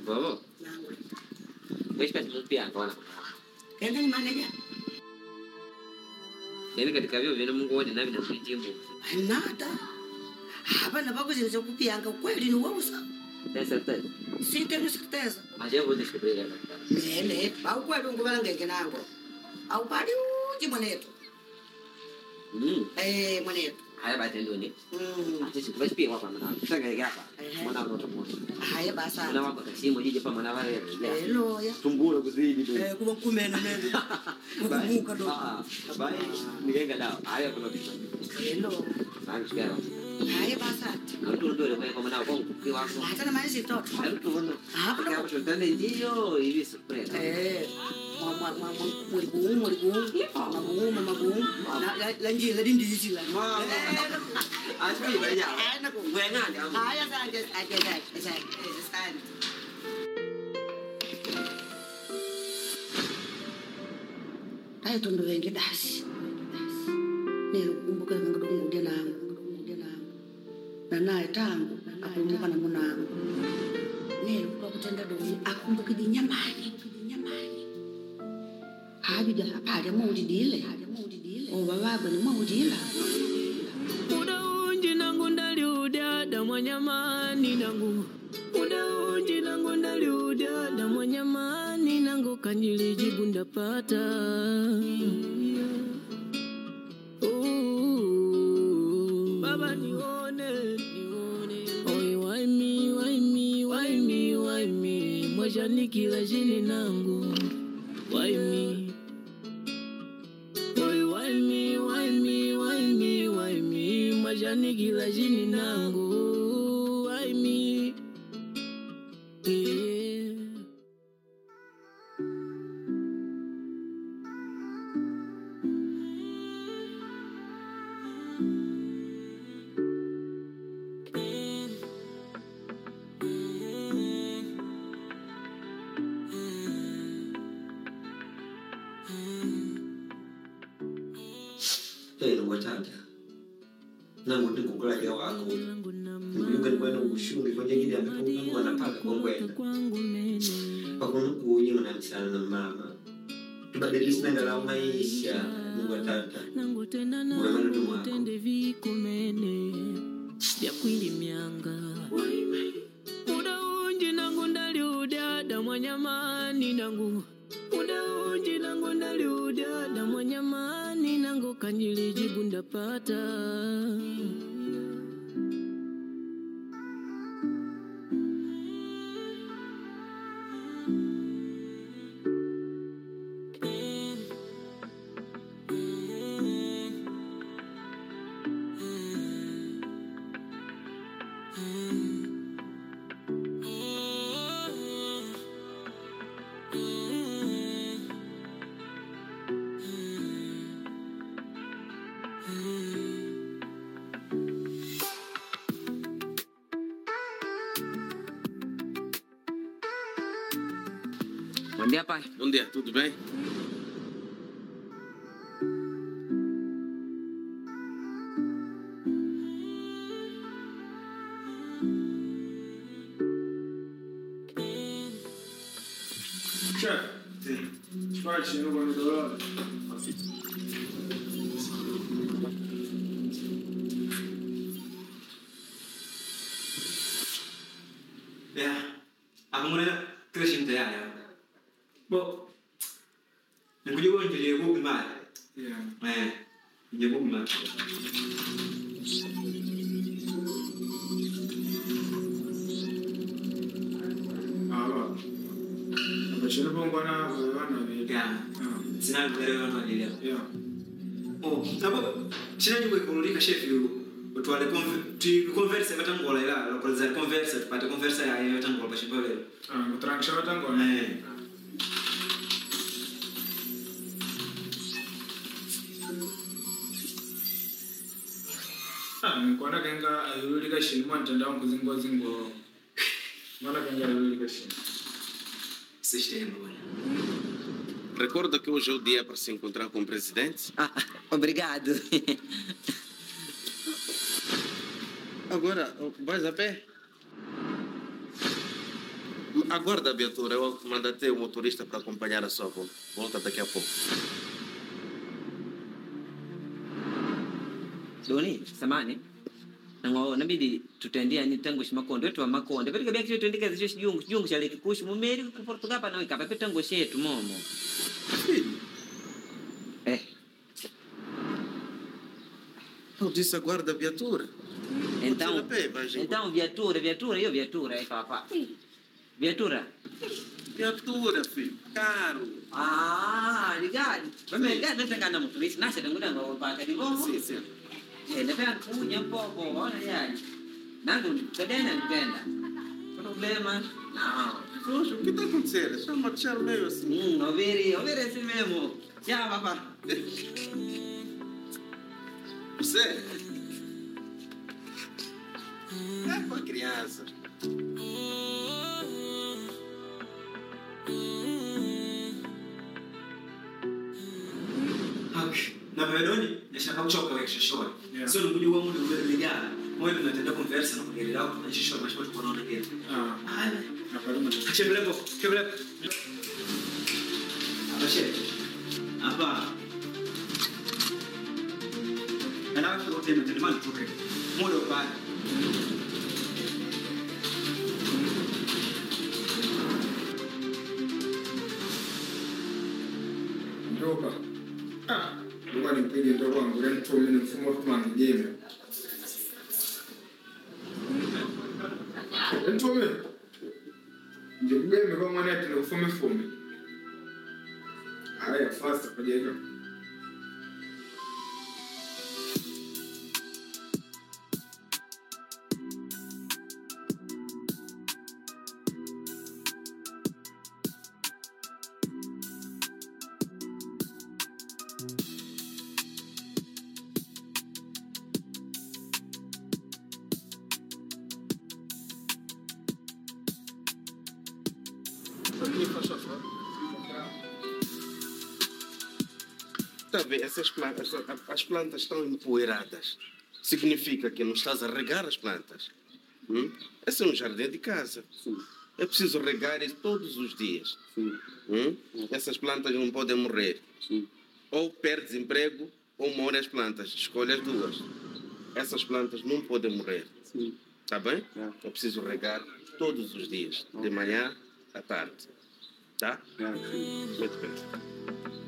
Vamos. Mas espécie de piano agora. Quem tem maneira? Ele katika vyo vile Mungu wote na vinamjimbo. Nada. Hapa na bago zinzo kupianga kweli ni wausa. Tem certeza? Sim, tenho certeza. Mas eu vou descobrir ela. Nele, au kweli ngubala ngeke nango. Au pali uji mwanetu. Mwanetu. Haya batendo ni. Sisi kubasi kwa mwana. Sasa hapa. Mwana wote mmoja. Haya basa. Mwana wako kasimo jije pa mwana wale. Hello ya. Tumbura kuzidi do. Kuba kumena nene. Kubuka do. Bye. Nigenga dawa. Haya kuna kitu. Hello. Thanks girl. Haya basa. Mtu ndio kwa mwana wako kwa hata na maisha itoto. Mtu wana. Hapo kama tutende ndio hivi surprise. Magumu. La njila dindizi la. Asbi banya. Ngengani. Haya sasa asante. Tayo tondo wengi dasi. Nero kumbuka ngudungu dia nangu. Na naye tangu akumbuka na mwanangu. Nero kwa kutenda domi akumbuka di nyamani. Habija hapali mudidile. Oba baba ni mudila. Muda unji nangu ndali udada mwanyamani nangu. Muda unji nangu ndali udada mwanyamani nangu kanjili jibu ndapata. Baba nione. Oi why me. Mwaja nikila jini nangu. Why me? Oi why me? Mwaja nikila jini nangu. Why me? Yeah. Ndio watata. Nangu ndikukula leo wako. Mjunga kwenda ushungi kwa jingine amefunga wanapaka kwa kwenda. Pakuna kuuji mnamsana na mama. Tubadilisha ngala maisha Mungu watata. Nangu tena nangu tende vikomene. Bya kwili myanga. Muda unji nangu ndali udada mwanyamani nangu. Muda unji nangu ndali udada mwanyamani nangu kanjili jibu ndapata. Bom dia, pai. Bom dia, tudo bem? Chefe, desparte no guardador. Aku muna terus cinta ya. Bo, yang kujual jadi aku gimana? Jadi aku gimana? Abashira bongwana bana Ya, senang berada di dia. ya. Oh, tapi senang juga kalau di kasih view. Betul ada konversi macam bola lah. Kalau ada konversi, pada konversi ya macam bola pasien bola. Mutrangsha batangona. Nkwana kenga ayuri kashin mtandao kuzingo. Mana kenga ayuri kashin. Recorda que hoje é o dia para se encontrar com o presidente? Obrigado. Agora, vais a pé? Aguarda a viatura, eu mandatei o motorista para acompanhar a sua volta. Volta daqui a pouco. Doni, samani. Nango nabidi tutendea ni tangu shimakondo wetu wa makonde. Bali kabia kicho tuendeka zicho jungu cha leki kushi mumeri ku Portugal pa nawe kapa tango shetu momo. Eu disse aguarda a viatura. Então, viatura, io viatura, papà. Viatura. Viatura, filho. Caro. Ah, ligado. Mas ligado, não tem nada muito isso. Nasce dentro da nova parte de novo. Sim. Ele pega cunha um pouco, olha aí. Não, cadê não entenda? Problema? Não. Poxa, o que está acontecendo? Só marchar meio assim. Ouvir assim mesmo. Já, papá. Você? É uma criança. Na verdade, nashaka kuchoka wewe shishora. Yeah. Sio ndugu wangu ndio vijana. Mwe tunatenda conversa na kugelea hapo na shishora mashauri tuko naona kile. Haya. Na kaluma. Chebeleko. Abashe. Hapa. Ana kwa hotel na tena tuke. Moyo pale. Ndoka. Ndoka nimpige ndoka wangu leo tu mimi mfumo kama ngeme. Ntome. Ndio ngeme kwa mwana ati ufume. Haya fast kwa jenga. Está a ver, as plantas estão empoeiradas. Significa que não estás a regar as plantas. Esse é um jardim de casa. É preciso regar isso todos os dias. Essas plantas não podem morrer. Ou perdes emprego, ou morrem as plantas. Escolhe as duas. Essas plantas não podem morrer. Está bem? É preciso regar todos os dias. De manhã à tarde. Tá? Muito bem.